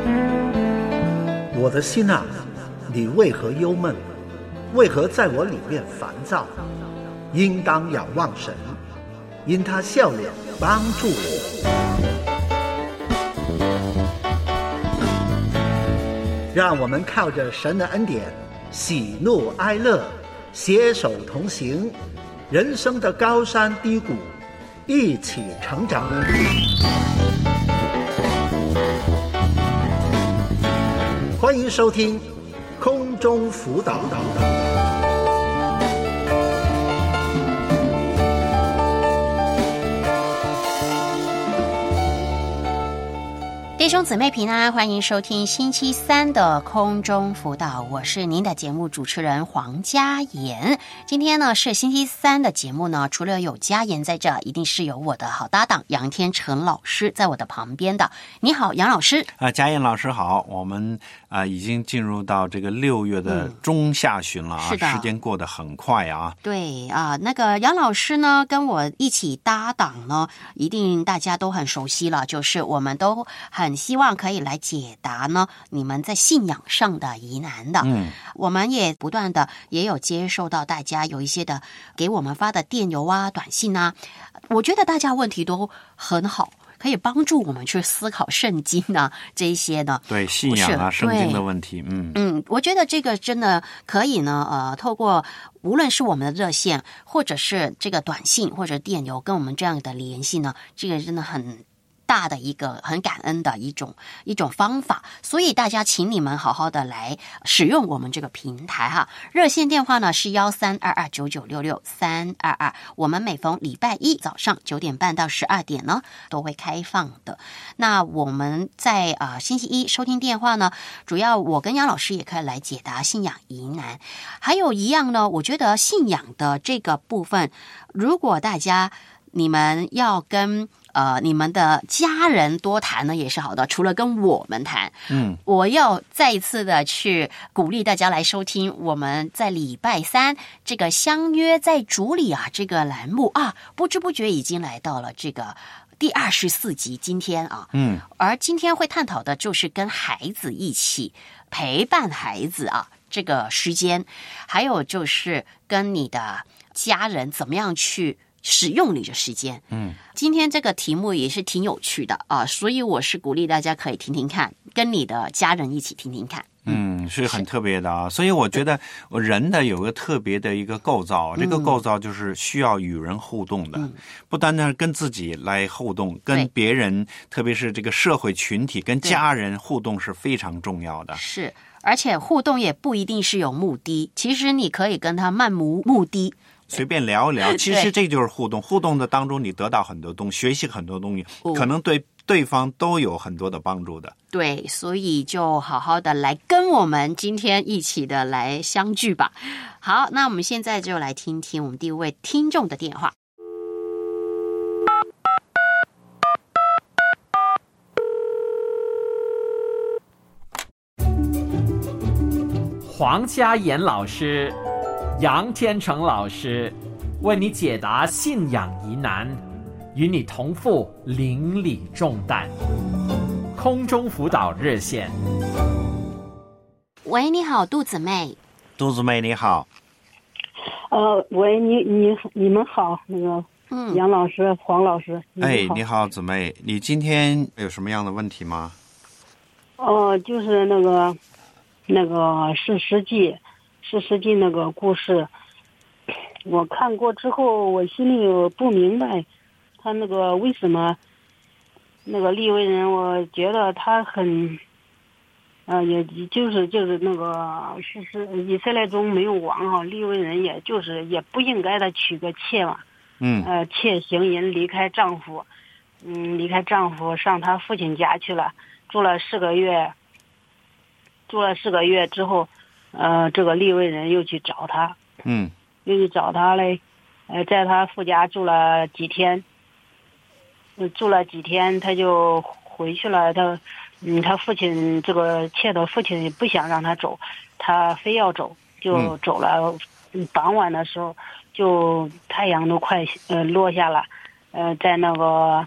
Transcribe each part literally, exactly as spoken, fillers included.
我的心啊，你为何忧闷？为何在我里面烦躁？应当仰望神，因他笑脸帮助我。让我们靠着神的恩典，喜怒哀乐，携手同行，人生的高山低谷，一起成长。欢迎收听空中辅导。 弟兄姊妹平安，欢迎收听星期三的空中辅导，我是您的节目主持人黄嘉妍。今天呢是星期三的节目呢，除了有嘉妍在这，一定是有我的好搭档杨天成老师在我的旁边的。你好，杨老师。 啊，嘉妍老师好。我们啊、呃、已经进入到这个六月的中下旬了啊， 嗯、是的， 时间过得很快啊。 对啊，那个杨老师呢跟我一起搭档呢，一定大家都很熟悉了，就是我们都很希望可以来解答呢你们在信仰上的疑难的。 嗯， 我们也不断的也有接受到大家有一些的给我们发的电邮啊、短信啊，我觉得大家问题都很好，可以帮助我们去思考圣经啊这一些呢， 对信仰啊圣经的问题。嗯嗯，我觉得这个真的可以呢，呃，透过无论是我们的热线，或者是这个短信或者电邮跟我们这样的联系呢，这个真的很大的一个很感恩的一种一种方法，所以大家请你们好好的来使用我们这个平台哈。热线电话呢是幺三二二九九六六三二二，我们每逢礼拜一早上九点半到十二点呢都会开放的。那我们在呃星期一收听电话呢，主要我跟杨老师也可以来解答信仰疑难。还有一样呢，我觉得信仰的这个部分，如果大家你们要跟呃，你们的家人多谈呢也是好的，除了跟我们谈， 嗯， 我要再一次的去鼓励大家来收听我们在礼拜三这个相约在主里啊这个栏目啊，不知不觉已经来到了这个第二十四集，今天啊， 嗯， 而今天会探讨的就是跟孩子一起陪伴孩子啊这个时间，还有就是跟你的家人怎么样去使用你的时间。 嗯， 今天这个题目也是挺有趣的啊，所以我是鼓励大家可以听听看，跟你的家人一起听听看。 嗯，是很特别的啊，所以我觉得人的有个特别的一个构造，这个构造就是需要与人互动的， 嗯、 不单单是跟自己来互动，跟别人，特别是这个社会群体、跟家人互动是非常重要的。 是，而且互动也不一定是有目的，其实你可以跟他漫无目的。 随便聊一聊，其实这就是互动。互动的当中，你得到很多东西，学习很多东西，可能对对方都有很多的帮助的。 对，所以就好好的来跟我们今天一起的来相聚吧。好，那我们现在就来听听我们第一位听众的电话。 黄嘉妍老师，杨天成老师为你解答信仰疑难，与你同负邻里重担。空中辅导热线。 喂，你好，杜子妹。 杜子妹你好。 呃，喂，你你你们好，那个嗯， 杨老师、黄老师。 哎，你好，子妹，你今天有什么样的问题吗？ 哦、呃，就是那个那个是实际是实际那个故事，我看过之后，我心里有不明白，他那个为什么那个利未人，我觉得他很，呃，也就是就是那个是是以色列中没有王哈，利未人也就是也不应该的娶个妾嘛， 嗯， 呃，妾行淫离开丈夫，嗯，离开丈夫上他父亲家去了，住了四个月，住了四个月之后，呃，这个利未人又去找他， 嗯， 又去找他嘞，呃，在他父家住了几天，呃、住了几天他就回去了，他，嗯，他父亲这个妾的父亲不想让他走，他非要走，就走了。嗯、傍晚的时候，就太阳都快呃落下了，呃，在那个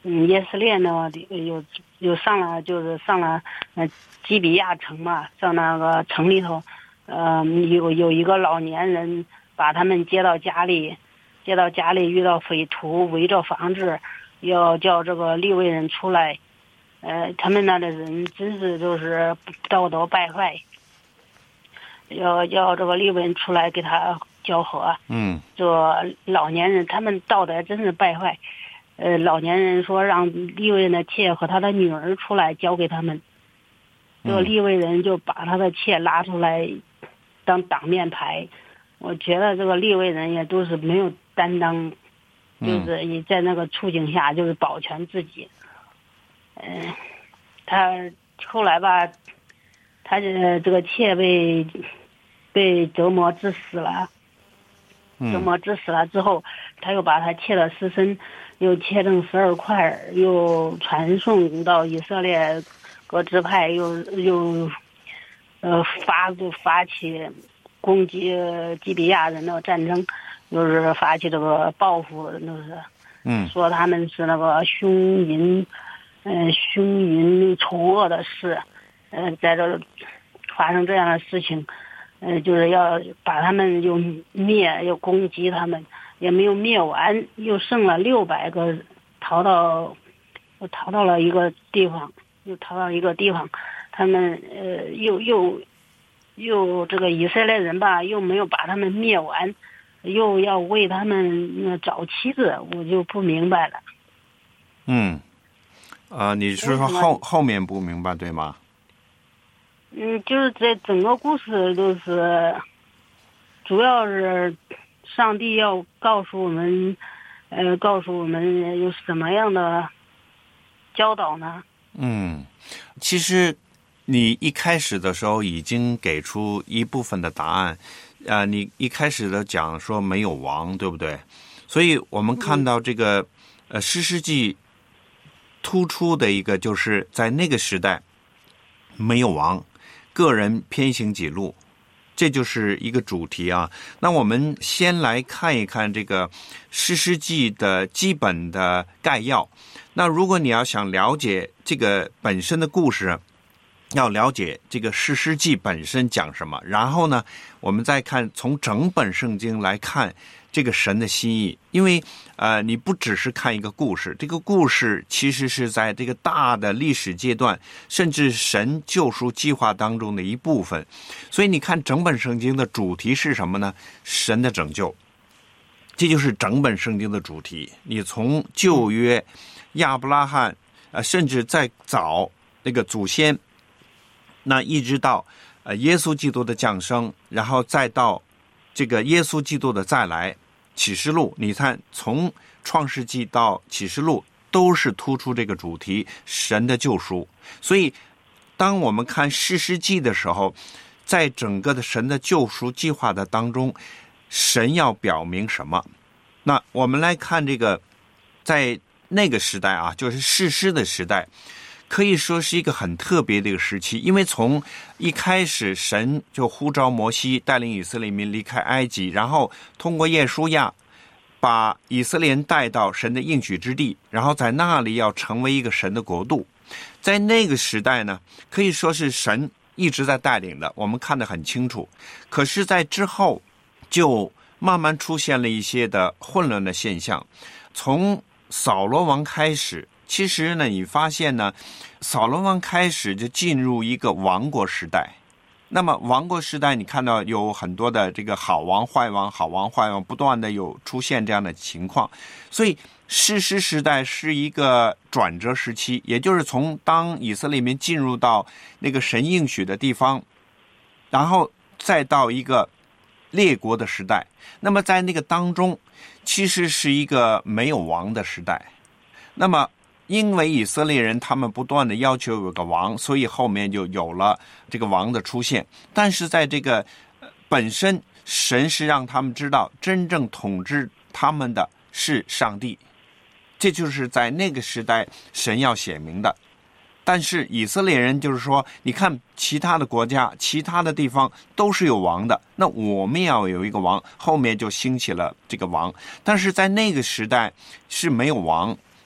嗯，以色列呢有有上了，就是上了呃基比亚城嘛，上那个城里头，呃有有一个老年人把他们接到家里，接到家里遇到匪徒围着房子，要叫这个利未人出来，呃他们那的人真是就是道德败坏，要要这个利未人出来给他交合。 嗯， 这老年人他们道德真是败坏。呃，老年人说让利未人的妾和他的女儿出来交给他们，这个利未人就把他的妾拉出来当挡面牌。我觉得这个利未人也都是没有担当，就是也在那个处境下就是保全自己。嗯、呃，他后来吧，他这这个妾被被折磨致死了。折磨致死了之后，他又把他切的尸身又切成十二块，又传送到以色列各支派，又又呃发就发起攻击基比亚人的战争，又是发起这个报复，就是嗯说他们是那个凶淫，嗯、呃、凶淫丑恶的事，呃在这发生这样的事情。呃，就是要把他们又灭，又攻击他们，也没有灭完，又剩了六百个，逃到，又逃到了一个地方，又逃到一个地方，他们呃又又又这个以色列人吧，又没有把他们灭完，又要为他们找妻子，我就不明白了。 嗯，呃，你是说后后面不明白对吗？ 嗯，就是这整个故事都是，主要是上帝要告诉我们，呃，告诉我们有什么样的教导呢？ 嗯，其实你一开始的时候已经给出一部分的答案，呃，你一开始的讲说没有王，对不对？所以我们看到这个，呃，士师记突出的一个就是在那个时代没有王。个人偏行己路，这就是一个主题啊。那我们先来看一看这个士师记的基本的概要。那如果你要想了解这个本身的故事，要了解这个士师记本身讲什么，然后呢，我们再看从整本圣经来看这个神的心意。因为呃，你不只是看一个故事，这个故事其实是在这个大的历史阶段，甚至神救赎计划当中的一部分。所以你看整本圣经的主题是什么呢？神的拯救，这就是整本圣经的主题。你从旧约亚伯拉罕，呃，甚至再早那个祖先，那一直到呃耶稣基督的降生，然后再到这个耶稣基督的再来，启示录，你看从创世纪到启示录都是突出这个主题，神的救赎。所以当我们看士师记的时候，在整个的神的救赎计划的当中，神要表明什么？那我们来看这个在那个时代啊，就是士师的时代，可以说是一个很特别的一个时期。因为从一开始神就呼召摩西带领以色列民离开埃及，然后通过耶书亚把以色列人带到神的应许之地，然后在那里要成为一个神的国度。在那个时代呢，可以说是神一直在带领的，我们看得很清楚。可是在之后就慢慢出现了一些的混乱的现象。从扫罗王开始，其实呢你发现呢，扫罗王开始就进入一个王国时代。那么王国时代你看到有很多的这个好王坏王好王坏王不断的有出现这样的情况。所以士师时代是一个转折时期，也就是从当以色列民进入到那个神应许的地方，然后再到一个列国的时代。那么在那个当中其实是一个没有王的时代。那么因为以色列人他们不断的要求有个王，所以后面就有了这个王的出现。但是在这个本身神是让他们知道真正统治他们的是上帝，这就是在那个时代神要显明的。但是以色列人就是说，你看其他的国家其他的地方都是有王的，那我们要有一个王，后面就兴起了这个王。但是在那个时代是没有王，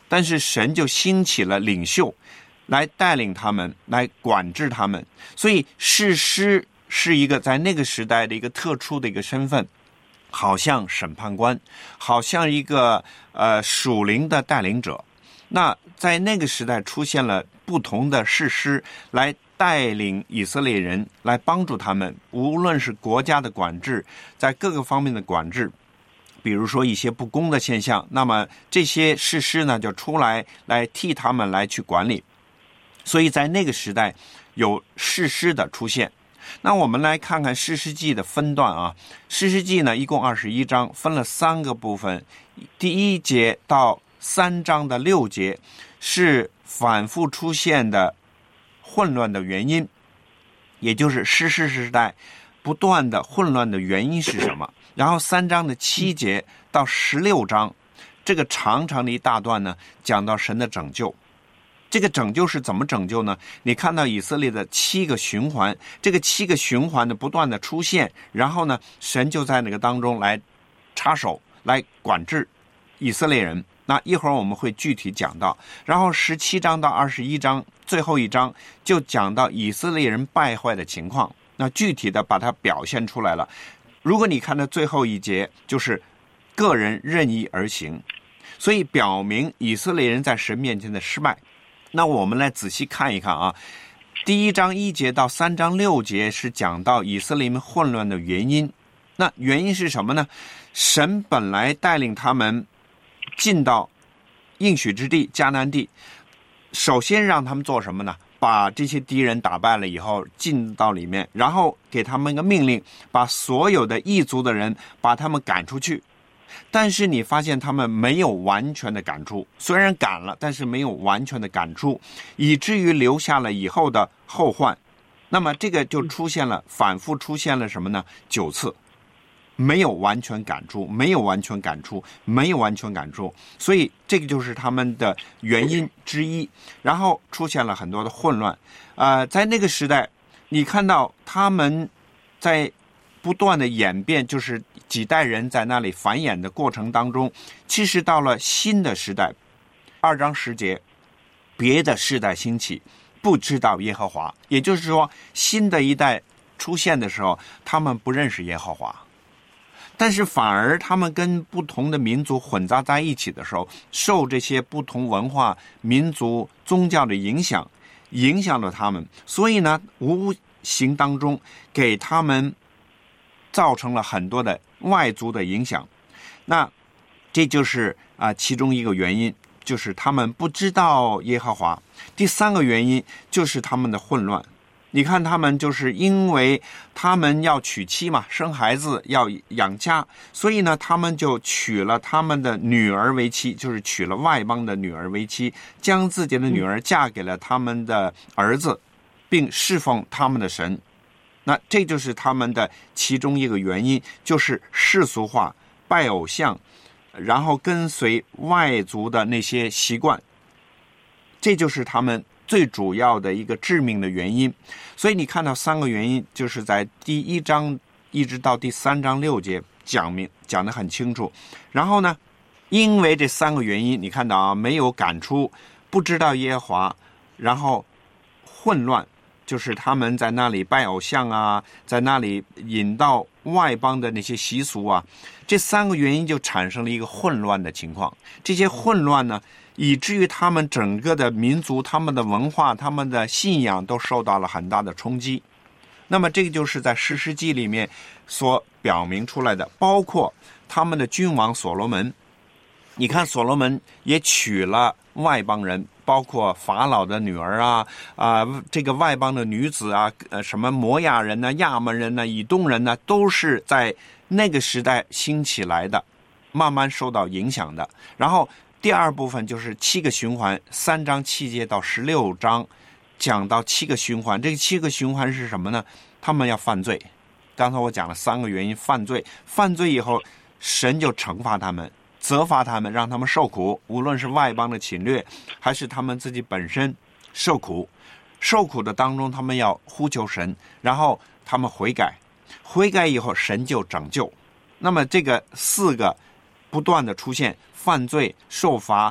但是神就兴起了领袖来带领他们，来管制他们。所以士师是一个在那个时代的一个特殊的一个身份，好像审判官，好像一个呃属灵的带领者。那在那个时代出现了不同的士师来带领以色列人，来帮助他们，无论是国家的管制，在各个方面的管制，比如说一些不公的现象，那么这些士师呢就出来来替他们来去管理。所以在那个时代有士师的出现。那我们来看看士师记的分段啊。士师记呢一共二十一章，分了三个部分。第一节到三章的六节是反复出现的混乱的原因，也就是士师时代不断的混乱的原因是什么。然后三章的七节到十六章，这个长长的一大段呢，讲到神的拯救。这个拯救是怎么拯救呢？你看到以色列的七个循环，这个七个循环的不断的出现，然后呢，神就在那个当中来插手，来管制以色列人。那一会儿我们会具体讲到。然后十七章到二十一章，最后一章就讲到以色列人败坏的情况，那具体的把它表现出来了。如果你看到最后一节，就是个人任意而行，所以表明以色列人在神面前的失败。那我们来仔细看一看啊，第一章一节到三章六节是讲到以色列人混乱的原因。那原因是什么呢？神本来带领他们进到应许之地迦南地，首先让他们做什么呢？把这些敌人打败了以后进到里面，然后给他们一个命令，把所有的异族的人把他们赶出去。但是你发现他们没有完全的赶出，虽然赶了，但是没有完全的赶出，以至于留下了以后的后患。那么这个就出现了，反复出现了什么呢？九次没有完全赶出，没有完全赶出，没有完全赶出，所以这个就是他们的原因之一。然后出现了很多的混乱。呃，在那个时代，你看到他们在不断的演变，就是几代人在那里繁衍的过程当中，其实到了新的时代，二章十节，别的世代兴起，不知道耶和华。也就是说，新的一代出现的时候，他们不认识耶和华，但是反而他们跟不同的民族混杂在一起的时候，受这些不同文化、民族、宗教的影响，影响了他们，所以呢，无形当中给他们造成了很多的外族的影响。那这就是啊、呃、其中一个原因，就是他们不知道耶和华。第三个原因就是他们的混乱。你看他们就是因为他们要娶妻嘛，生孩子要养家，所以呢他们就娶了他们的女儿为妻，就是娶了外邦的女儿为妻，将自己的女儿嫁给了他们的儿子，并侍奉他们的神。那这就是他们的其中一个原因，就是世俗化、拜偶像，然后跟随外族的那些习惯，这就是他们最主要的一个致命的原因。所以你看到三个原因，就是在第一章一直到第三章六节讲明讲得很清楚。然后呢，因为这三个原因，你看到啊，没有赶出，不知道耶和华，然后混乱，就是他们在那里拜偶像啊，在那里引到外邦的那些习俗啊，这三个原因就产生了一个混乱的情况。这些混乱呢，以至于他们整个的民族、他们的文化、他们的信仰都受到了很大的冲击。那么这个就是在士师记里面所表明出来的，包括他们的君王所罗门。你看所罗门也娶了外邦人，包括法老的女儿啊，啊、呃，这个外邦的女子啊，呃，什么摩亚人呢、亚门人呢、以东人呢，都是在那个时代兴起来的，慢慢受到影响的。然后第二部分就是七个循环，三章七节到十六章讲到七个循环。这个七个循环是什么呢？他们要犯罪。刚才我讲了三个原因，犯罪，犯罪以后，神就惩罚他们。责罚他们，让他们受苦，无论是外邦的侵略，还是他们自己本身受苦。受苦的当中，他们要呼求神，然后他们悔改，悔改以后，神就拯救。那么这个四个不断的出现，犯罪、受罚、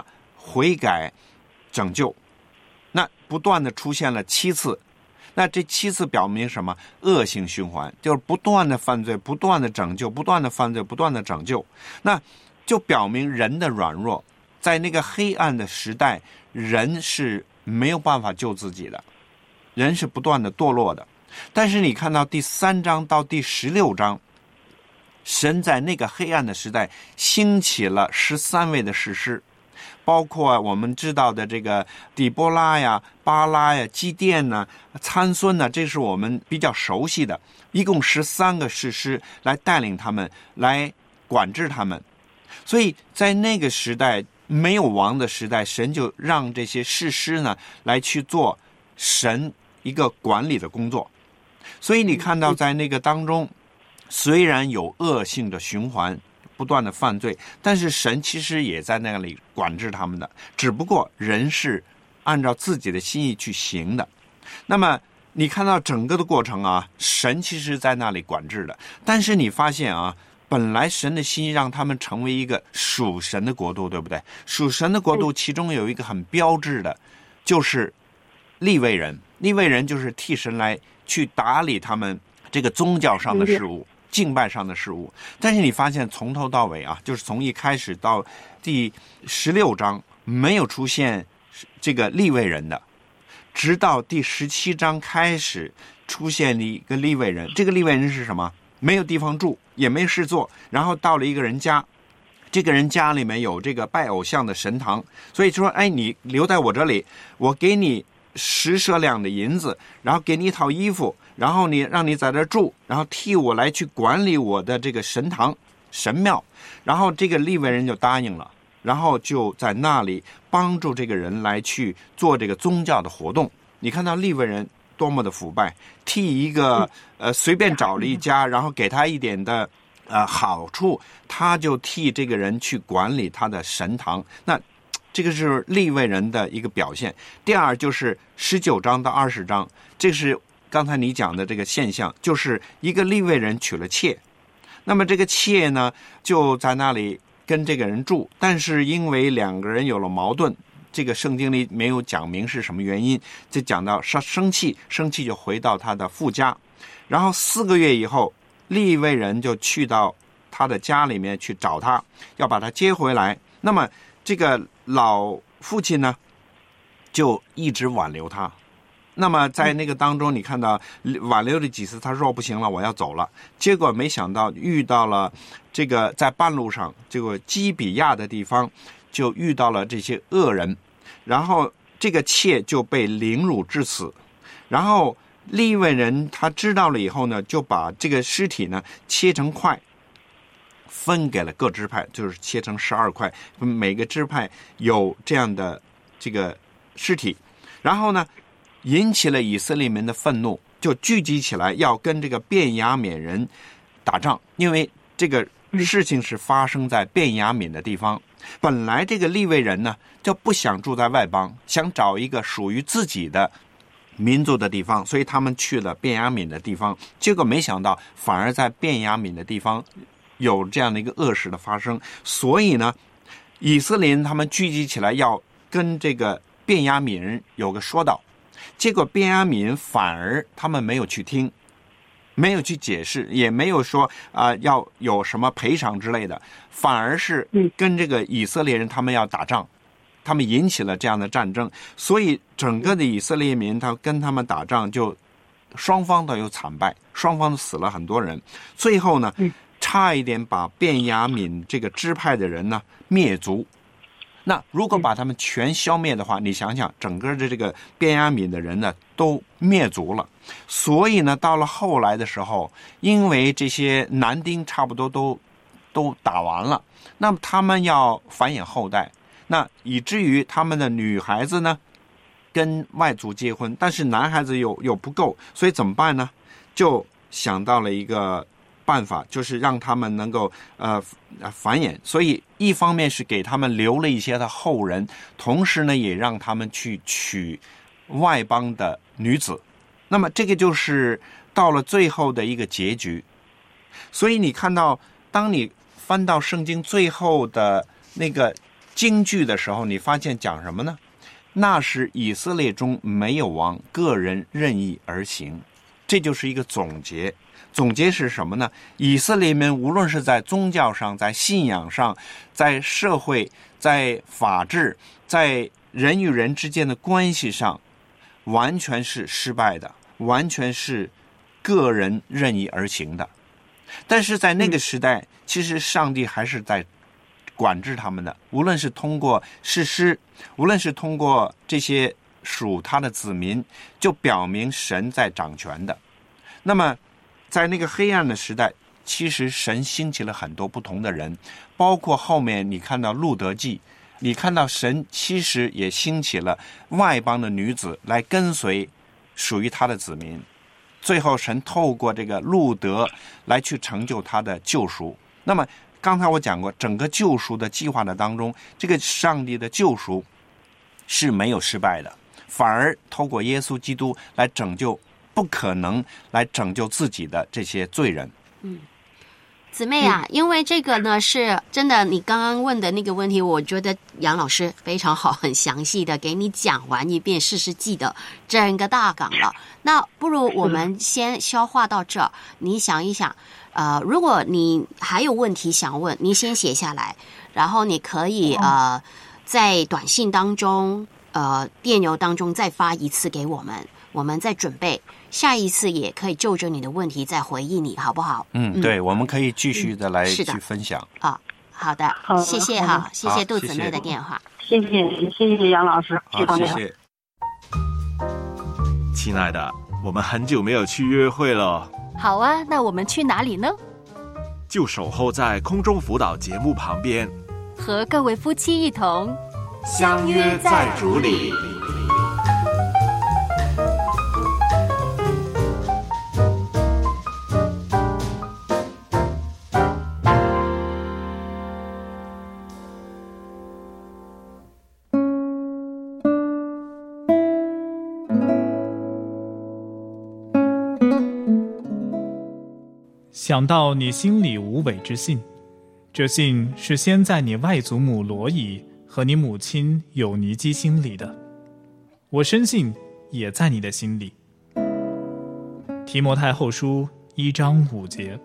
悔改、拯救。那不断的出现了七次，那这七次表明什么？恶性循环，就是不断的犯罪，不断的拯救，不断的犯罪，不断的拯救。那就表明人的软弱，在那个黑暗的时代，人是没有办法救自己的，人是不断的堕落的。但是你看到第三章到第十六章，神在那个黑暗的时代兴起了十三位的士师，包括我们知道的这个底波拉呀、巴拉呀、基甸呢、参孙呢，这是我们比较熟悉的，一共十三个士师来带领他们，来管制他们。所以在那个时代，没有王的时代，神就让这些士师呢来去做神一个管理的工作。所以你看到在那个当中，虽然有恶性的循环，不断的犯罪，但是神其实也在那里管制他们的，只不过人是按照自己的心意去行的。那么你看到整个的过程啊，神其实在那里管制的，但是你发现啊，本来神的心意让他们成为一个属神的国度，对不对？属神的国度其中有一个很标志的，就是利未人。利未人就是替神来去打理他们这个宗教上的事物，敬拜上的事物。但是你发现从头到尾啊，就是从一开始到第十六章没有出现这个利未人的，直到第十七章开始出现了一个利未人。这个利未人是什么？没有地方住，也没事做，然后到了一个人家，这个人家里面有这个拜偶像的神堂，所以说，哎，你留在我这里，我给你十舍两的银子，然后给你一套衣服，然后你让你在这住，然后替我来去管理我的这个神堂神庙。然后这个利未人就答应了，然后就在那里帮助这个人来去做这个宗教的活动。你看到利未人多么的腐败，替一个呃随便找了一家，然后给他一点的呃好处，他就替这个人去管理他的神堂。那这个是利未人的一个表现。第二就是十九章到二十章，这是刚才你讲的这个现象，就是一个利未人娶了妾，那么这个妾呢就在那里跟这个人住，但是因为两个人有了矛盾，这个圣经里没有讲明是什么原因，就讲到生气，生气就回到他的父家，然后四个月以后，利未人就去到他的家里面去找他，要把他接回来。那么这个老父亲呢就一直挽留他，那么在那个当中你看到挽留了几次，他说不行了，我要走了。结果没想到遇到了这个在半路上这个基比亚的地方，就遇到了这些恶人，然后这个妾就被凌辱致死。然后利未人他知道了以后呢，就把这个尸体呢切成块，分给了各支派，就是切成十二块，每个支派有这样的这个尸体。然后呢引起了以色列民的愤怒，就聚集起来要跟这个便雅悯人打仗，因为这个事情是发生在便雅悯的地方。本来这个利未人呢就不想住在外邦，想找一个属于自己的民族的地方，所以他们去了便雅悯的地方。结果没想到反而在便雅悯的地方有这样的一个恶事的发生，所以呢以色列人他们聚集起来要跟这个便雅悯人有个说道，结果便雅悯人反而他们没有去听，没有去解释，也没有说啊、呃、要有什么赔偿之类的，反而是跟这个以色列人他们要打仗，他们引起了这样的战争。所以整个的以色列民他跟他们打仗，就双方都有惨败，双方都死了很多人。最后呢差一点把便雅悯这个支派的人呢灭族。那如果把他们全消灭的话，你想想整个的这个便雅悯的人呢都灭族了。所以呢到了后来的时候，因为这些男丁差不多都都打完了，那么他们要繁衍后代，那以至于他们的女孩子呢跟外族结婚，但是男孩子又又不够，所以怎么办呢？就想到了一个办法，就是让他们能够呃繁衍。所以一方面是给他们留了一些的后人，同时呢也让他们去娶外邦的女子。那么这个就是到了最后的一个结局。所以你看到当你翻到圣经最后的那个京剧的时候，你发现讲什么呢？那时以色列中没有王，个人任意而行。这就是一个总结。总结是什么呢？以色列人无论是在宗教上，在信仰上，在社会，在法治，在人与人之间的关系上，完全是失败的，完全是个人任意而行的。但是在那个时代，嗯、其实上帝还是在管制他们的，无论是通过士师，无论是通过这些属他的子民，就表明神在掌权的。那么在那个黑暗的时代，其实神兴起了很多不同的人，包括后面你看到路德记，你看到神其实也兴起了外邦的女子来跟随属于他的子民，最后神透过这个路德来去成就他的救赎。那么刚才我讲过，整个救赎的计划的当中，这个上帝的救赎是没有失败的，反而透过耶稣基督来拯救不可能来拯救自己的这些罪人。 嗯，姊妹啊，因为这个呢是真的，你刚刚问的那个问题，我觉得杨老师非常好，很详细的给你讲完一遍士师记的整个大纲了。那不如我们先消化到这，你想一想，呃，如果你还有问题想问，你先写下来，然后你可以呃在短信当中、呃电邮当中再发一次给我们，我们再准备。下一次也可以就着你的问题再回应你，好不好？ 嗯，对，嗯、我们可以继续的来去分享啊、哦。好的， 好谢谢哈，谢谢杜姊妹的电话， 谢谢谢谢杨老师， 好，谢谢。 亲爱的，我们很久没有去约会了。 好啊，那我们去哪里呢？ 就守候在空中辅导节目旁边， 和各位夫妻一同相约在主里。 想到你心里无伪之信，这信是先在你外祖母罗以和你母亲有尼基心里的，我深信也在你的心里。提摩太后书一章五节。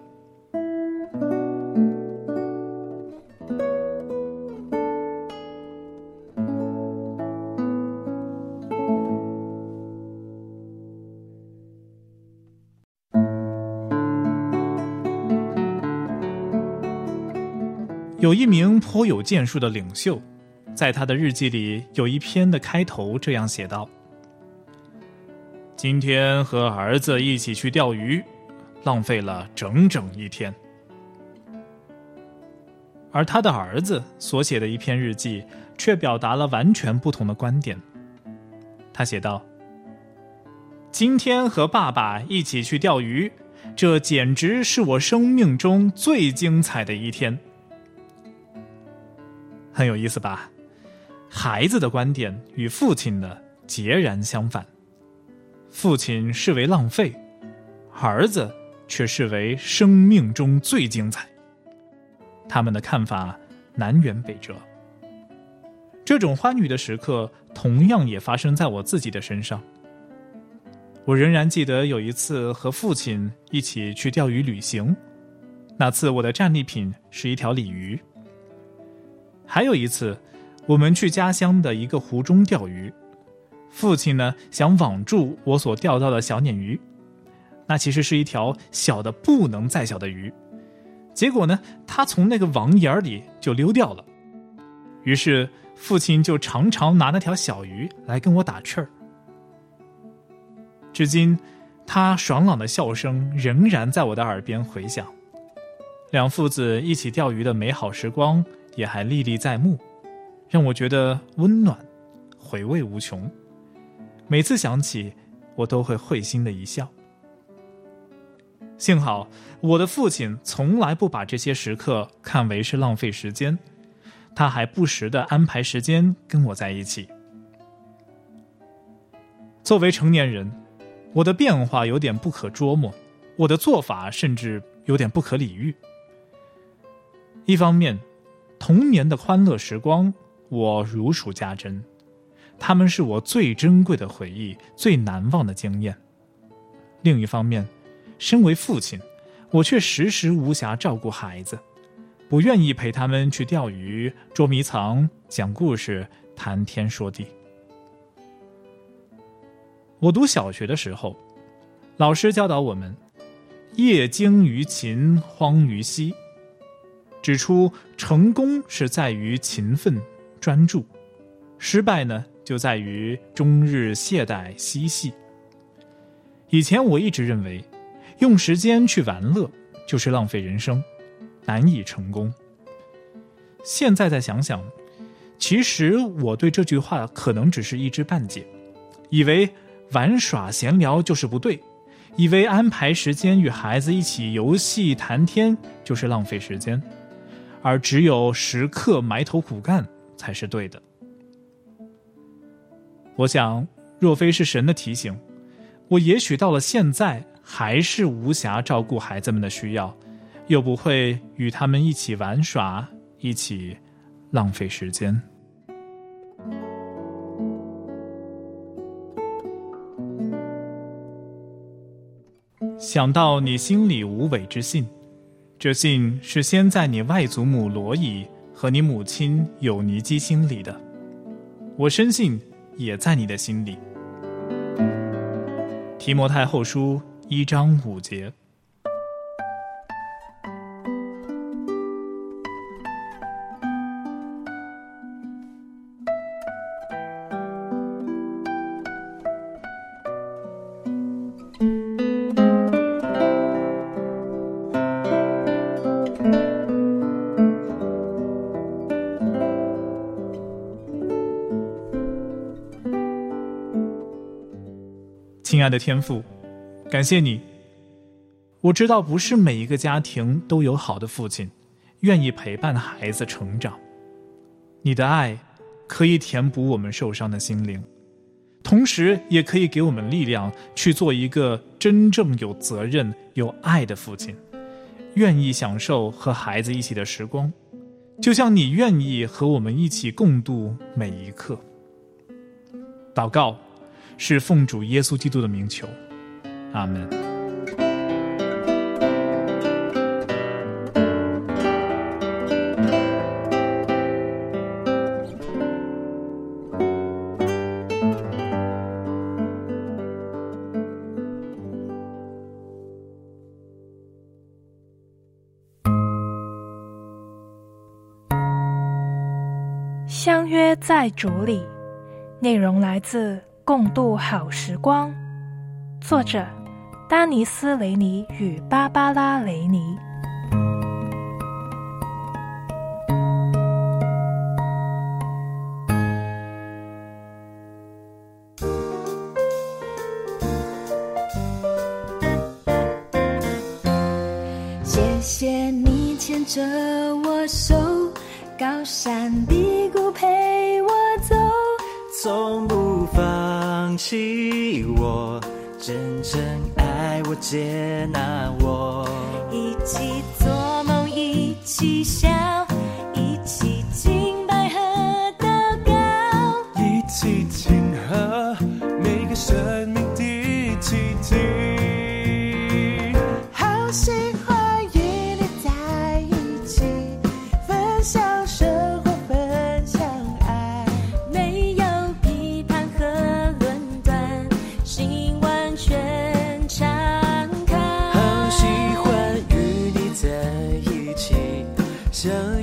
有一名颇有建树的领袖，在他的日记里有一篇的开头这样写道：今天和儿子一起去钓鱼，浪费了整整一天。而他的儿子所写的一篇日记却表达了完全不同的观点。他写道：今天和爸爸一起去钓鱼，这简直是我生命中最精彩的一天。很有意思吧？孩子的观点与父亲的截然相反，父亲视为浪费，儿子却视为生命中最精彩。他们的看法南辕北辙。这种欢愉的时刻同样也发生在我自己的身上。我仍然记得有一次和父亲一起去钓鱼旅行，那次我的战利品是一条鲤鱼。还有一次，我们去家乡的一个湖中钓鱼，父亲呢想网住我所钓到的小鲶鱼，那其实是一条小的不能再小的鱼，结果呢，他从那个网眼里就溜掉了。于是父亲就常常拿那条小鱼来跟我打趣儿。至今，他爽朗的笑声仍然在我的耳边回响。两父子一起钓鱼的美好时光也还历历在目，让我觉得温暖，回味无穷。每次想起，我都会会心的一笑。幸好，我的父亲从来不把这些时刻看为是浪费时间，他还不时地安排时间跟我在一起。作为成年人，我的变化有点不可捉摸，我的做法甚至有点不可理喻。一方面，童年的欢乐时光我如数家珍，他们是我最珍贵的回忆，最难忘的经验。另一方面，身为父亲，我却时时无暇照顾孩子，不愿意陪他们去钓鱼、捉迷藏、讲故事、谈天说地。我读小学的时候，老师教导我们业精于勤，荒于嬉，指出成功是在于勤奋专注，失败呢就在于终日懈怠嬉戏。以前我一直认为用时间去玩乐就是浪费人生，难以成功。现在再想想，其实我对这句话可能只是一知半解，以为玩耍闲聊就是不对，以为安排时间与孩子一起游戏谈天就是浪费时间，而只有时刻埋头苦干才是对的。我想，若非是神的提醒，我也许到了现在还是无暇照顾孩子们的需要，又不会与他们一起玩耍，一起浪费时间。想到你心里无伪之信，这信是先在你外祖母罗以和你母亲友尼基心里的，我深信也在你的心里。提摩太后书一章五节。亲爱的天父，感谢你。我知道不是每一个家庭都有好的父亲，愿意陪伴孩子成长。你的爱可以填补我们受伤的心灵，同时也可以给我们力量去做一个真正有责任、有爱的父亲，愿意享受和孩子一起的时光，就像你愿意和我们一起共度每一刻。祷告是奉主耶稣基督的名求，阿们。 相约在主里，内容来自《共度好时光》，作者丹尼斯·雷尼与芭芭拉·雷尼。 谢谢你牵着我手，高山低谷陪我走， 从不放弃我，真正爱我接纳我， 一起做梦一起笑，一起敬拜和祷告， 一起庆贺每个生命的奇迹。 好喜欢与你在一起，分享生活，分享爱，没有批判和论断，心完全敞开。 好喜欢与你在一起，相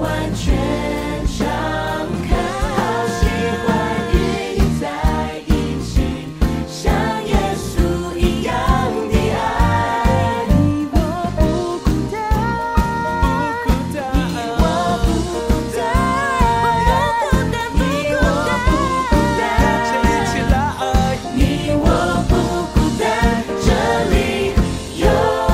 完全敞开，好喜欢与你在一起，像耶稣一样的爱。你我不孤单，你我不孤单，你我不孤单，你我不孤单，这里有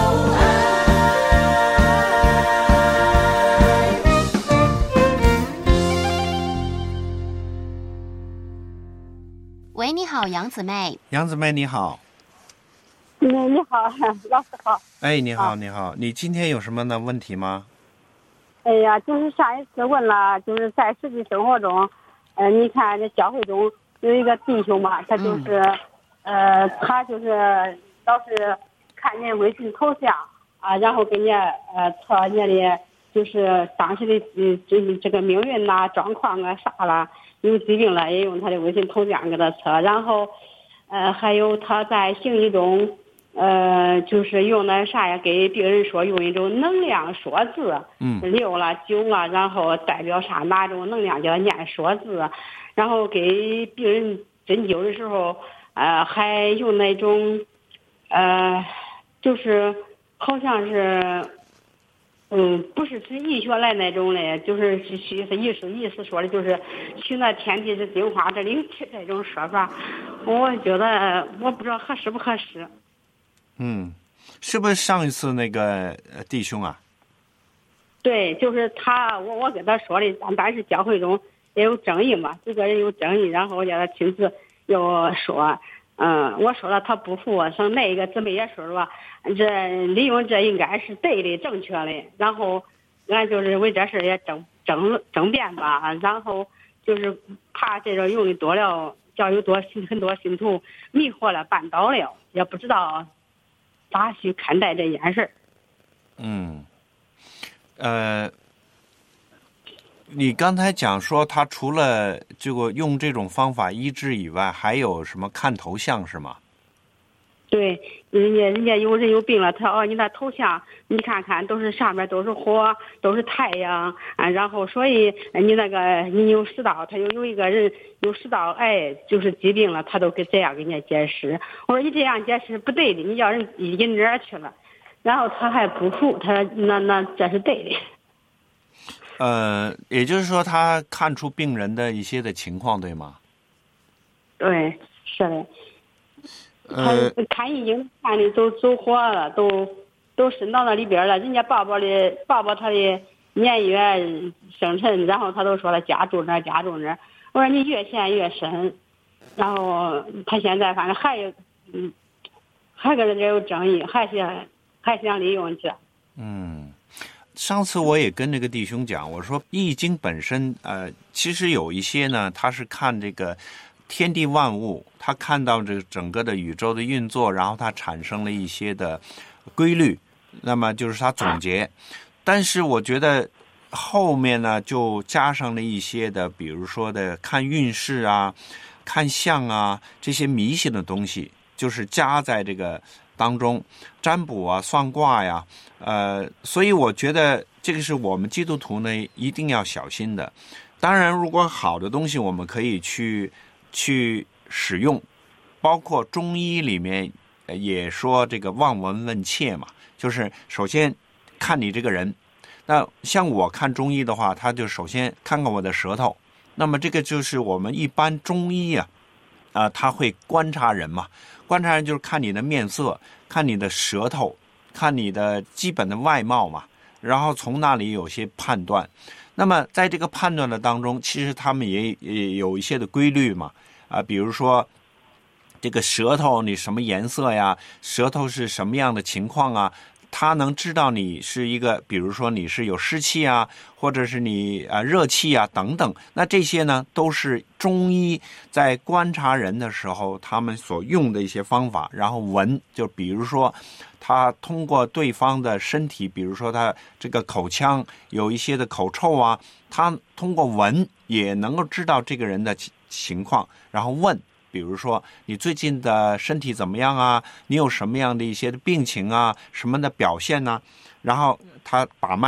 喂，你好，杨姊妹。 杨姊妹你好。 嗯，你好，老师好。 哎，你好， 啊你好，你今天有什么的问题吗？ 哎呀，就是上一次问了，就是在实际生活中，呃，你看这教会中有一个弟兄嘛，他就是，呃，他就是老是看见微信头像啊，然后给人家呃测人家的，就是当时的呃这这个命运呐、状况啊啥啦，有疾病了也用他的微信头像给他测，然后，呃，还有他在行医中。呃，就是用那啥呀，给病人说用一种能量说字， 嗯， 六了九了，然后代表啥哪种能量叫他念说字，然后给病人针灸的时候，呃，还用那种，呃，就是好像是，嗯，不是是医学来那种的，就是是是是意思意思说的就是取那天地之精华之灵气这种说法，我觉得我不知道合适不合适。 嗯，是不是上一次那个呃弟兄啊？ 对，就是他，我我跟他说的，咱当时教会中也有争议嘛，这个人有争议，然后我叫他亲自又说，嗯，我说了他不服，说那个姊妹也说了，这利用这应该是对的、正确的，然后俺就是为这事也争争争辩吧，然后就是怕这种用的多了，叫有多很多信徒迷惑了、绊倒了，也不知道咋去看待这件事儿。 嗯，呃，你刚才讲说他除了这个用这种方法医治以外，还有什么看头像是吗？ 对，人家人家有人有病了，他哦，你那头像你看看，都是上面都是火，都是太阳啊，然后所以你那个你有食道，他有有一个人有食道癌，就是疾病了，他都给这样给人家解释。我说你这样解释不对的，你叫人引哪儿去了？然后他还不服，他说那那这是对的。 呃，也就是说他看出病人的一些的情况，对吗？ 对，是的。 呃， 他看已经看的都走火了，都都渗到那里边了。人家抱抱的抱抱他的年月生辰，然后他都说了夹住那儿夹住那儿。我说你越陷越深，然后他现在反正还有嗯，还跟人家有争议，还想还想利用这。 嗯，上次我也跟这个弟兄讲，我说易经本身呃，其实有一些呢，他是看这个天地万物，他看到这整个的宇宙的运作，然后他产生了一些的规律，那么就是他总结。但是我觉得后面呢，就加上了一些的，比如说的看运势啊、看相啊这些迷信的东西，就是加在这个当中，占卜啊、算卦呀，呃，所以我觉得这个是我们基督徒呢一定要小心的。当然，如果好的东西我们可以去。去使用，包括中医里面也说这个望闻问切嘛，就是首先看你这个人。那像我看中医的话，他就首先看看我的舌头。那么这个就是我们一般中医啊，啊、呃，他会观察人嘛，观察人就是看你的面色，看你的舌头，看你的基本的外貌嘛，然后从那里有些判断。那么在这个判断的当中，其实他们也也有一些的规律嘛，啊、呃，比如说这个舌头你什么颜色呀，舌头是什么样的情况啊，他能知道你是一个，比如说你是有湿气啊，或者是你啊、呃、热气啊等等，那这些呢都是中医在观察人的时候他们所用的一些方法。然后闻，就比如说他通过对方的身体，比如说他这个口腔有一些的口臭啊，他通过闻也能够知道这个人的情况，然后问，比如说你最近的身体怎么样啊，你有什么样的一些的病情啊，什么的表现呢、啊、然后他把脉，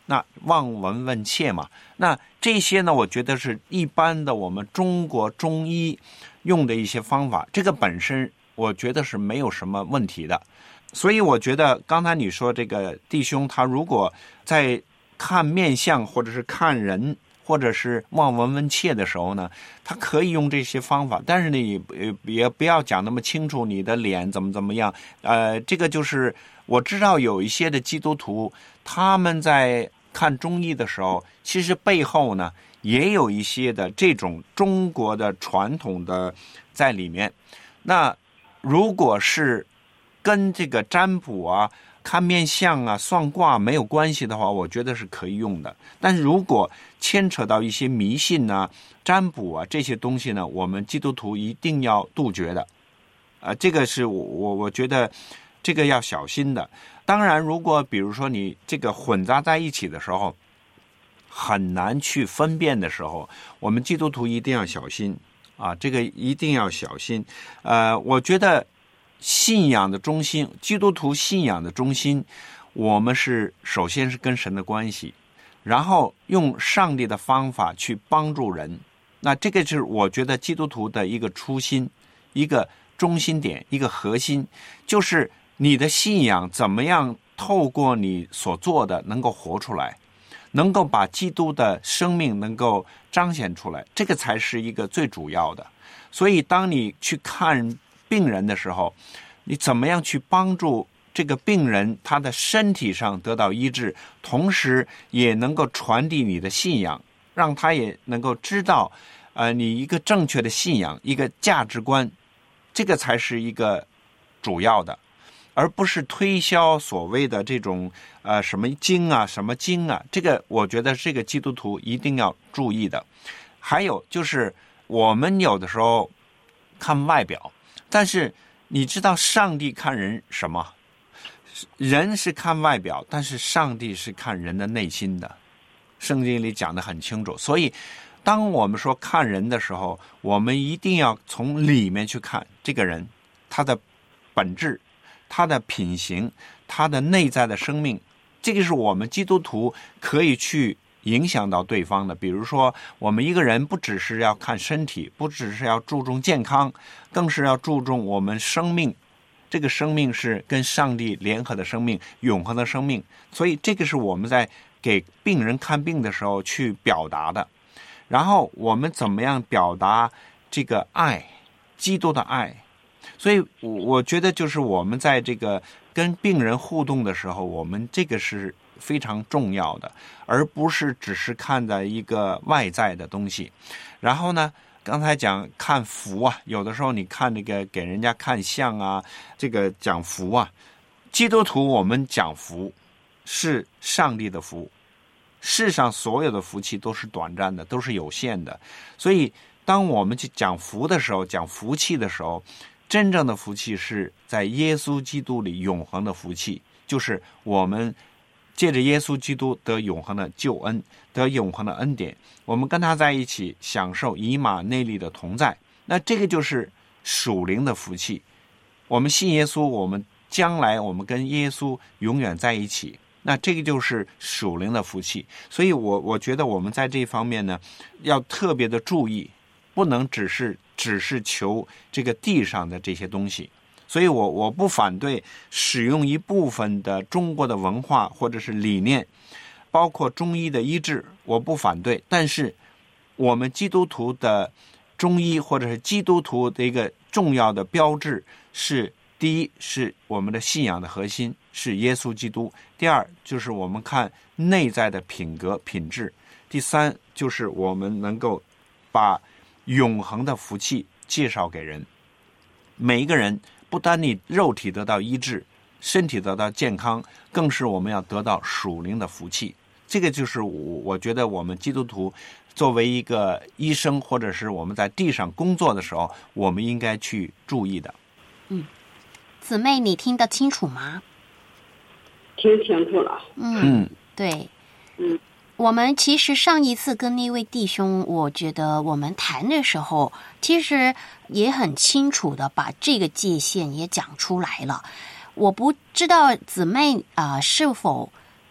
那望闻问切嘛，那这些呢，我觉得是一般的我们中国中医用的一些方法，这个本身我觉得是没有什么问题的。所以我觉得刚才你说这个弟兄他如果在看面相或者是看人或者是望闻问切的时候呢，他可以用这些方法，但是你也不要讲那么清楚你的脸怎么怎么样。呃，这个就是我知道有一些的基督徒他们在看中医的时候，其实背后呢也有一些的这种中国的传统的在里面。那如果是跟这个占卜啊、看面相啊、算卦没有关系的话，我觉得是可以用的。但是如果牵扯到一些迷信啊、占卜啊这些东西呢，我们基督徒一定要杜绝的。啊、呃，这个是我我我觉得这个要小心的。当然，如果比如说你这个混杂在一起的时候，很难去分辨的时候，我们基督徒一定要小心啊，这个一定要小心。呃，我觉得信仰的中心，基督徒信仰的中心，我们是首先是跟神的关系，然后用上帝的方法去帮助人。那这个是我觉得基督徒的一个初心，一个中心点，一个核心，就是你的信仰怎么样透过你所做的能够活出来，能够把基督的生命能够彰显出来，这个才是一个最主要的。所以当你去看病人的时候，你怎么样去帮助这个病人他的身体上得到医治，同时也能够传递你的信仰，让他也能够知道呃，你一个正确的信仰，一个价值观，这个才是一个主要的，而不是推销所谓的这种呃什么经啊什么经啊，这个我觉得这个基督徒一定要注意的。还有就是我们有的时候看外表，但是你知道上帝看人什么？人是看外表，但是上帝是看人的内心的，圣经里讲得很清楚。所以当我们说看人的时候，我们一定要从里面去看这个人，他的本质，他的品行，他的内在的生命，这个是我们基督徒可以去影响到对方的。比如说我们一个人不只是要看身体，不只是要注重健康，更是要注重我们生命，这个生命是跟上帝联合的生命，永恒的生命。所以这个是我们在给病人看病的时候去表达的。然后我们怎么样表达这个爱，基督的爱。所以我觉得就是我们在这个跟病人互动的时候，我们这个是非常重要的，而不是只是看的一个外在的东西。然后呢，刚才讲看符啊，有的时候你看那个给人家看相啊，这个讲符啊，基督徒我们讲符是上帝的福，世上所有的福气都是短暂的，都是有限的。所以当我们去讲福的时候，讲福气的时候，真正的福气是在耶稣基督里永恒的福气，就是我们借着耶稣基督得永恒的救恩，得永恒的恩典，我们跟他在一起享受以马内利的同在。那这个就是属灵的福气。我们信耶稣，我们将来我们跟耶稣永远在一起，那这个就是属灵的福气。所以我我觉得我们在这方面呢要特别的注意，不能只是只是求这个地上的这些东西。所以我我不反对使用一部分的中国的文化或者是理念，包括中医的医治，我不反对。但是我们基督徒的中医或者是基督徒的一个重要的标志是，第一是我们的信仰的核心是耶稣基督，第二就是我们看内在的品格品质，第三就是我们能够把永恒的福气介绍给人。每一个人不单你肉体得到医治，身体得到健康，更是我们要得到属灵的福气。这个就是我我觉得我们基督徒作为一个医生，或者是我们在地上工作的时候，我们应该去注意的。 嗯，姊妹你听得清楚吗？ 听清楚了。 嗯，对。 嗯， 我们其实上一次跟那位弟兄，我觉得我们谈的时候，其实也很清楚的把这个界限也讲出来了。我不知道姊妹啊、呃、是否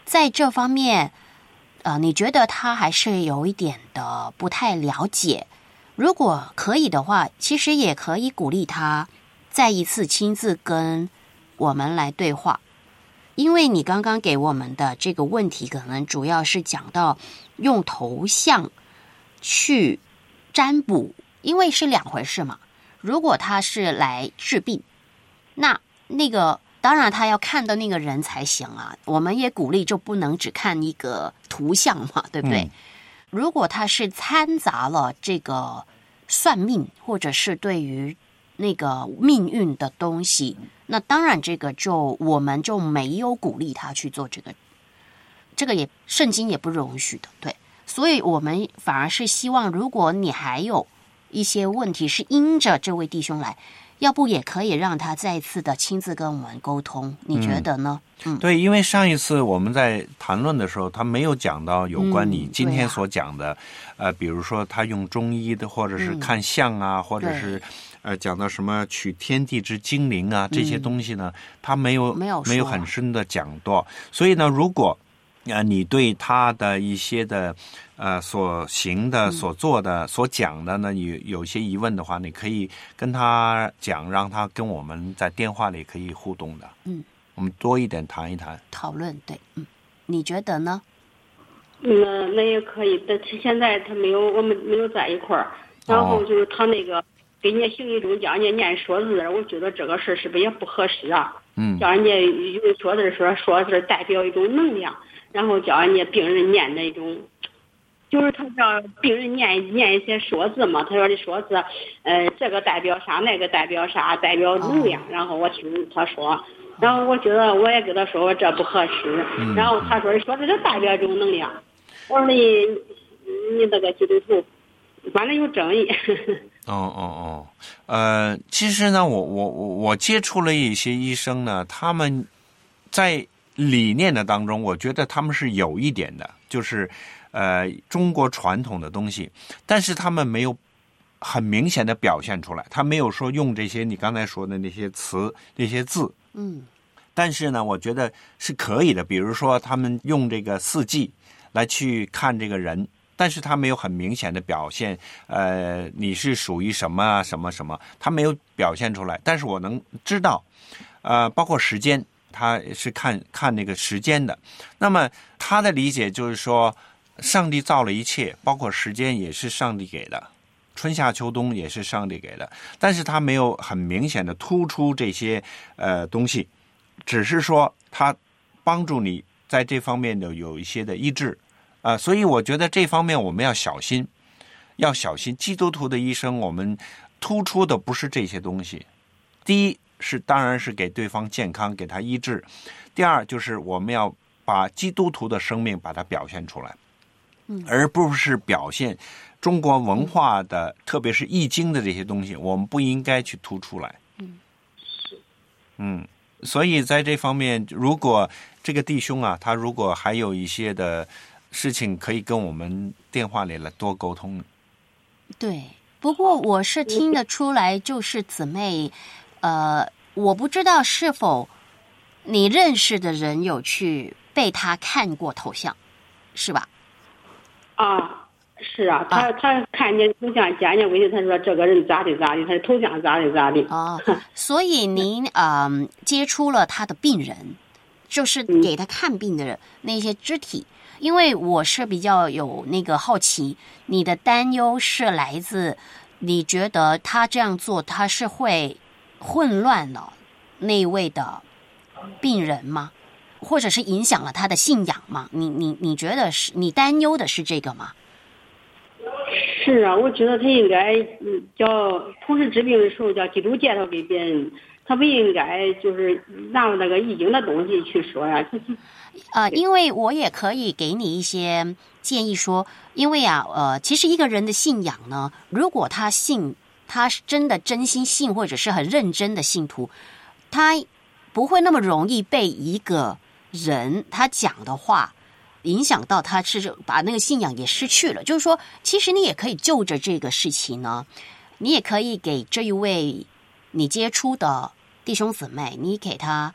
在这方面，呃，你觉得他还是有一点的不太了解。如果可以的话，其实也可以鼓励他再一次亲自跟我们来对话。因为你刚刚给我们的这个问题，可能主要是讲到用头像去占卜，因为是两回事嘛。如果他是来治病，那那个当然他要看到那个人才行啊。我们也鼓励就不能只看一个图像嘛，对不对？嗯、如果他是掺杂了这个算命，或者是对于那个命运的东西，那当然这个就我们就没有鼓励他去做这个，这个也圣经也不容许的，对。所以我们反而是希望，如果你还有一些问题是因着这位弟兄来，要不也可以让他再次的亲自跟我们沟通，你觉得呢？ 嗯，嗯对，因为上一次我们在谈论的时候，他没有讲到有关你今天所讲的，嗯啊、呃，比如说他用中医的，或者是看相啊，嗯、或者是呃讲到什么取天地之精灵啊这些东西呢，嗯、他没有没有没有很深的讲到，所以呢，如果啊、呃，你对他的一些的呃所行的、所做的、嗯、所讲的呢，有有些疑问的话，你可以跟他讲，让他跟我们在电话里可以互动的。嗯，我们多一点谈一谈讨论。对，嗯，你觉得呢？ 那那也可以，但是现在他没有，我们没有在一块儿。然后就是他那个给人家行一种叫人家念说字，我觉得这个事是不是也不合适啊？嗯，叫人家用说字说说字代表一种能量。然后叫人家病人念那种，就是他叫病人念念一些说字嘛。他说这说字，呃，这个代表啥，那个代表啥，代表能量。哦、然后我听他说，然后我觉得我也跟他说，我这不合适。嗯、然后他说说这就代表一种能量。我说你你那个基督徒，反正有争议。 哦哦哦，呃，其实呢，我我我我接触了一些医生呢，他们在理念的当中，我觉得他们是有一点的，就是呃中国传统的东西，但是他们没有很明显的表现出来，他没有说用这些你刚才说的那些词那些字，嗯，但是呢，我觉得是可以的。比如说他们用这个四季来去看这个人，但是他没有很明显的表现，呃，你是属于什么啊什么什么，他没有表现出来，但是我能知道，呃，包括时间。他是看看那个时间的，那么他的理解就是说，上帝造了一切，包括时间也是上帝给的，春夏秋冬也是上帝给的，但是他没有很明显的突出这些呃东西，只是说他帮助你在这方面的有一些的医治啊、呃，所以我觉得这方面我们要小心，要小心。基督徒的医生，我们突出的不是这些东西，第一。是，当然是给对方健康，给他医治。第二，就是我们要把基督徒的生命把它表现出来，嗯，而不是表现中国文化的，嗯、特别是易经的这些东西，我们不应该去突出来。嗯，是，嗯，所以在这方面，如果这个弟兄啊，他如果还有一些的事情，可以跟我们电话里来多沟通。 对，不过我是听得出来，就是姊妹。呃，我不知道是否你认识的人有去被他看过头像，是吧？ 啊，是啊，他、啊、他看见头像加人微信，他说这个人咋的咋的，他头像咋的咋的。 哦，所以您嗯、呃、接触了他的病人，就是给他看病的人、嗯、那些肢体，因为我是比较有那个好奇，你的担忧是来自你觉得他这样做他是会混乱了那位的病人吗？或者是影响了他的信仰吗？你你你觉得是你担忧的是这个吗？ 是啊，我觉得他应该嗯叫同时治病的时候叫基督介绍给别人，他不应该就是拿那个易经的东西去说呀。 呃，因为我也可以给你一些建议说，因为啊呃，其实一个人的信仰呢，如果他信。他是真的真心信或者是很认真的信徒，他不会那么容易被一个人他讲的话影响到，他是把那个信仰也失去了。就是说，其实你也可以就着这个事情呢，你也可以给这一位你接触的弟兄姊妹，你给他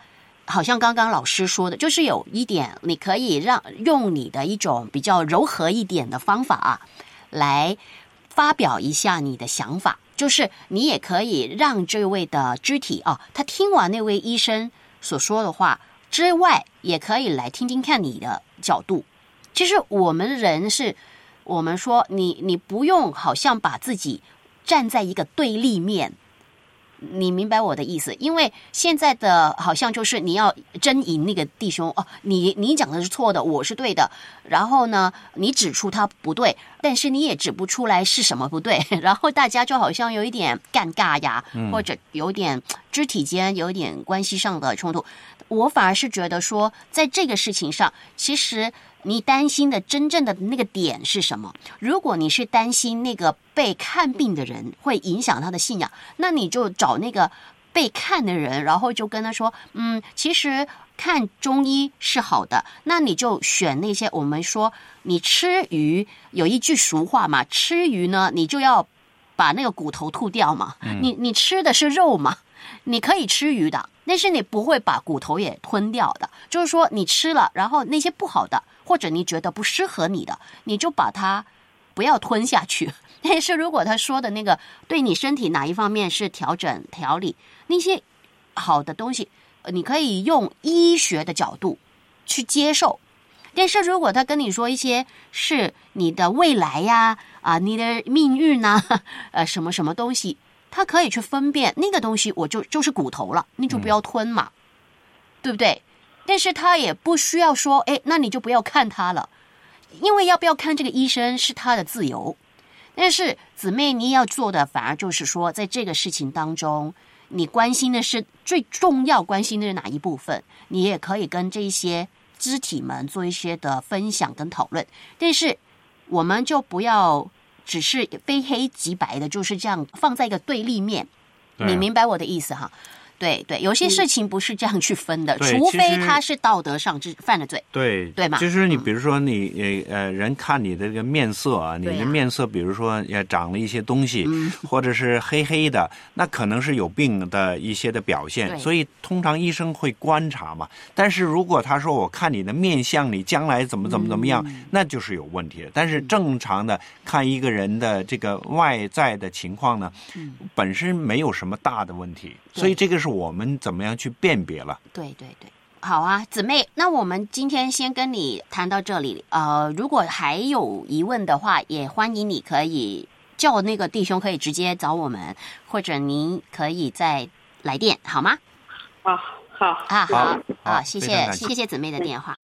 好像刚刚老师说的，就是有一点你可以让用你的一种比较柔和一点的方法啊，来发表一下你的想法，就是你也可以让这位的肢体啊，他听完那位医生所说的话之外，也可以来听听看你的角度。其实我们人是，我们说你你不用好像把自己站在一个对立面，你明白我的意思？因为现在的好像就是你要争赢那个弟兄哦，你你讲的是错的，我是对的，然后呢，你指出他不对，但是你也指不出来是什么不对，然后大家就好像有一点尴尬呀， 嗯、 或者有点肢体间有点关系上的冲突。我反而是觉得说，在这个事情上，其实你担心的真正的那个点是什么？如果你是担心那个被看病的人会影响他的信仰，那你就找那个被看的人，然后就跟他说，嗯，其实看中医是好的，那你就选那些我们说你吃鱼，有一句俗话嘛，吃鱼呢，你就要把那个骨头吐掉嘛， 嗯、 你你吃的是肉嘛，你可以吃鱼的，但是你不会把骨头也吞掉的，就是说你吃了，然后那些不好的或者你觉得不适合你的，你就把它不要吞下去。但是如果他说的那个对你身体哪一方面是调整调理那些好的东西，你可以用医学的角度去接受。但是如果他跟你说一些是你的未来呀啊，你的命运呐、啊，呃，什么什么东西，他可以去分辨那个东西，我就就是骨头了，你就不要吞嘛，嗯、对不对？但是他也不需要说，哎，那你就不要看他了，因为要不要看这个医生是他的自由。但是姊妹，你要做的反而就是说，在这个事情当中，你关心的是最重要关心的是哪一部分，你也可以跟这些肢体们做一些的分享跟讨论。但是我们就不要只是非黑即白的，就是这样放在一个对立面。你明白我的意思哈？对对，有些事情不是这样去分的，除非他是道德上犯了罪， 对对吗？ 就是你比如说你呃人看你的这个面色啊，你的面色比如说也长了一些东西， 嗯、 或者是黑黑的，那可能是有病的一些的表现，所以通常医生会观察嘛。但是如果他说我看你的面相，你将来怎么怎么怎么样，嗯、那就是有问题的。但是正常的看一个人的这个外在的情况呢， 嗯、 本身没有什么大的问题，所以这个是我们怎么样去辨别了。 对对对，好啊，姊妹，那我们今天先跟你谈到这里。呃，如果还有疑问的话，也欢迎你可以叫那个弟兄可以直接找我们，或者您可以再来电，好吗？ 啊，好啊，好好啊，谢谢谢谢姊妹的电话。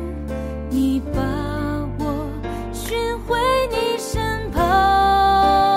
你把我寻回你身旁。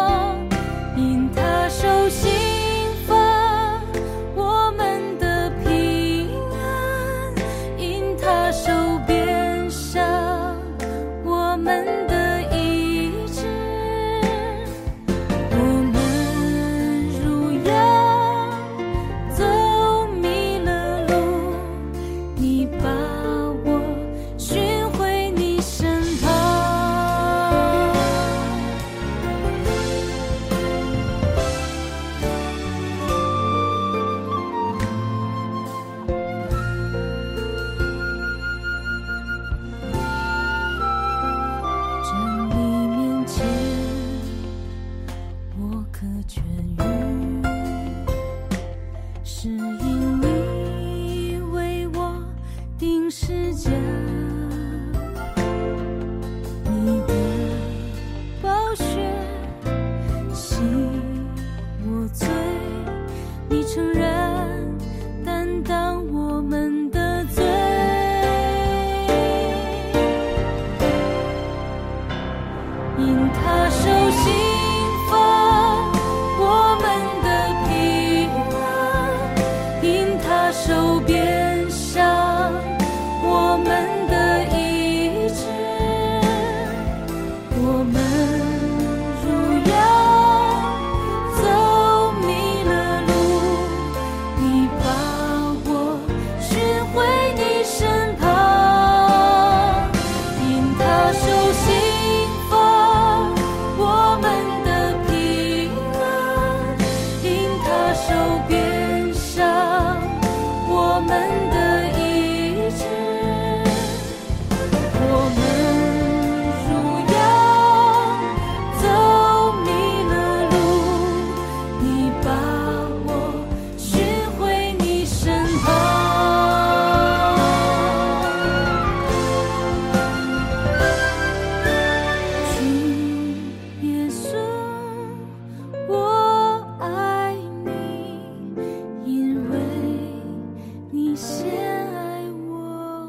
先爱我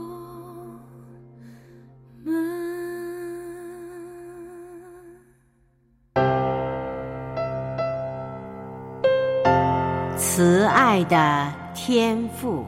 们。 慈爱的天父，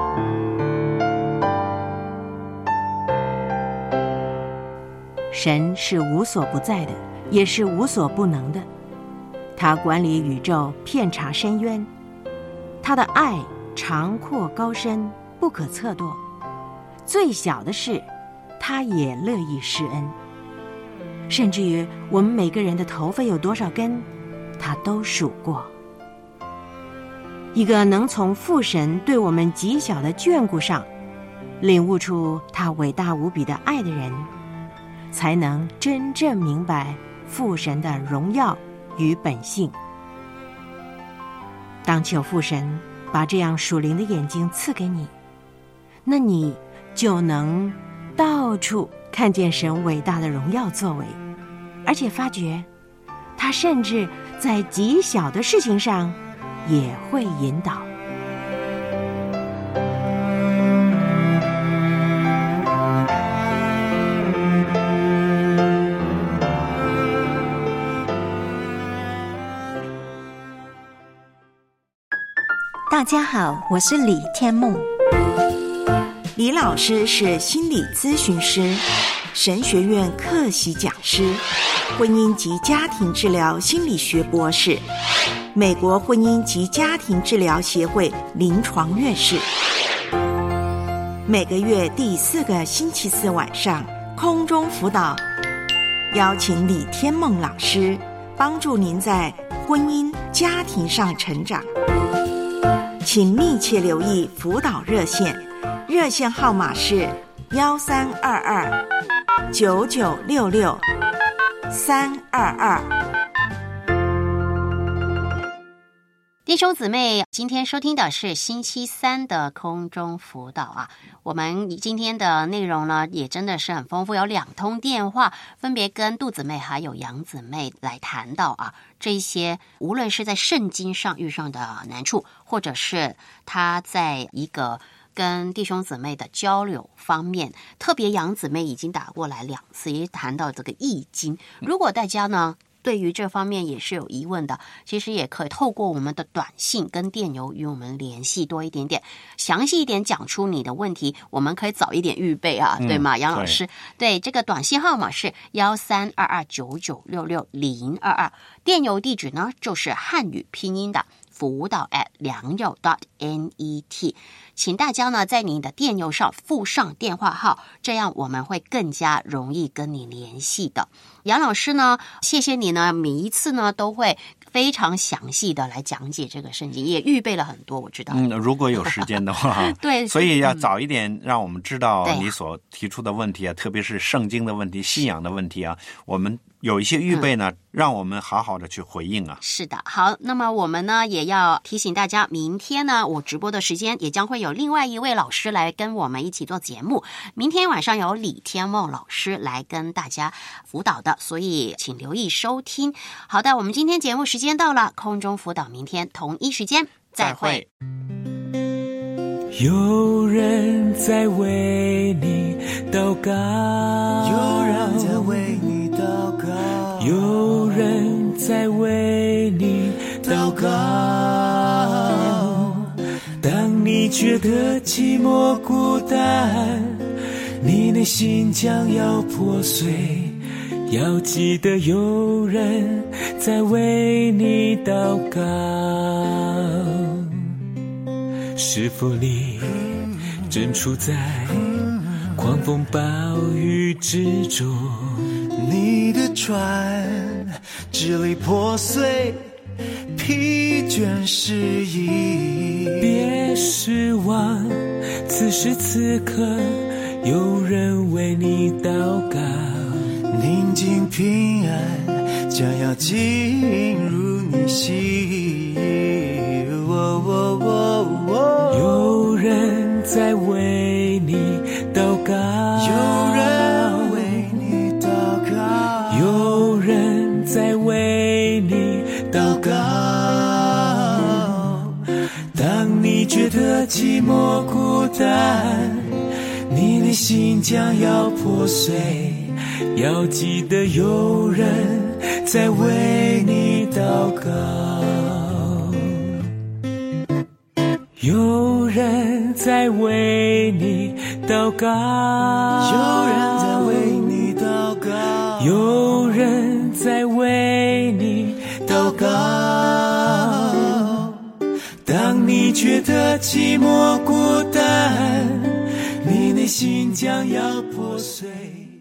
神是无所不在的，也是无所不能的。他管理宇宙，遍察深渊。他的爱长阔高深，不可测度。最小的事，他也乐意施恩。甚至于我们每个人的头发有多少根，他都数过。一个能从父神对我们极小的眷顾上领悟出他伟大无比的爱的人，才能真正明白父神的荣耀与本性。当求父神把这样属灵的眼睛赐给你，那你就能到处看见神伟大的荣耀作为，而且发觉他甚至在极小的事情上也会引导。 大家好，我是李天梦。李老师是心理咨询师，神学院客席讲师，婚姻及家庭治疗心理学博士，美国婚姻及家庭治疗协会临床院士。每个月第四个星期四晚上空中辅导，邀请李天梦老师帮助您在婚姻家庭上成长。请密切留意辅导热线，热线号码是幺三二二九九六六三二二。 弟兄姊妹，今天收听的是星期三的空中辅导啊。我们今天的内容呢，也真的是很丰富，有两通电话，分别跟杜姊妹还有杨姊妹来谈到啊，这些无论是在圣经上遇上的难处，或者是他在一个跟弟兄姊妹的交流方面，特别杨姊妹已经打过来两次，也谈到这个易经。如果大家呢对于这方面也是有疑问的，其实也可以透过我们的短信跟电邮与我们联系多一点点，详细一点讲出你的问题，我们可以早一点预备啊，嗯、对吗？杨老师， 对, 对这个短信号码是幺三二二九九六六零二二，电邮地址呢就是汉语拼音的辅导 at 良友 .net， 请大家呢在你的电邮上附上电话号，这样我们会更加容易跟你联系的。杨老师呢，谢谢你呢，每一次呢都会非常详细的来讲解这个圣经，也预备了很多，我知道。嗯， 如果有时间的话， 对， 所以要早一点让我们知道你所提出的问题啊，特别是圣经的问题、信仰的问题啊，我们有一些预备呢，嗯、让我们好好的去回应啊。 是的，好，那么我们呢也要提醒大家，明天呢我直播的时间也将会有另外一位老师来跟我们一起做节目。明天晚上有李天梦老师来跟大家辅导的，所以请留意收听。好的，我们今天节目时间到了，空中辅导明天同一时间再会。 有人在为你祷告， 有人在为你祷告， 有人在为你祷告。当你觉得寂寞孤单，你内心将要破碎，要记得有人在为你祷告。是否你正处在狂风暴雨之中？ 你的船支离破碎，疲倦失意。 别失望，此时此刻有人为你祷告。 宁静平安将要进入你心。哦哦哦哦， 有人在为你祷告， 有人为你祷告， 有人在为你祷告。当你觉得得寂寞孤单，你的心将要破碎，要记得有人在为你祷告，有人在为你祷告， 有人在为你祷告， 有人在为你祷告。当你觉得寂寞孤单，你内心将要破碎。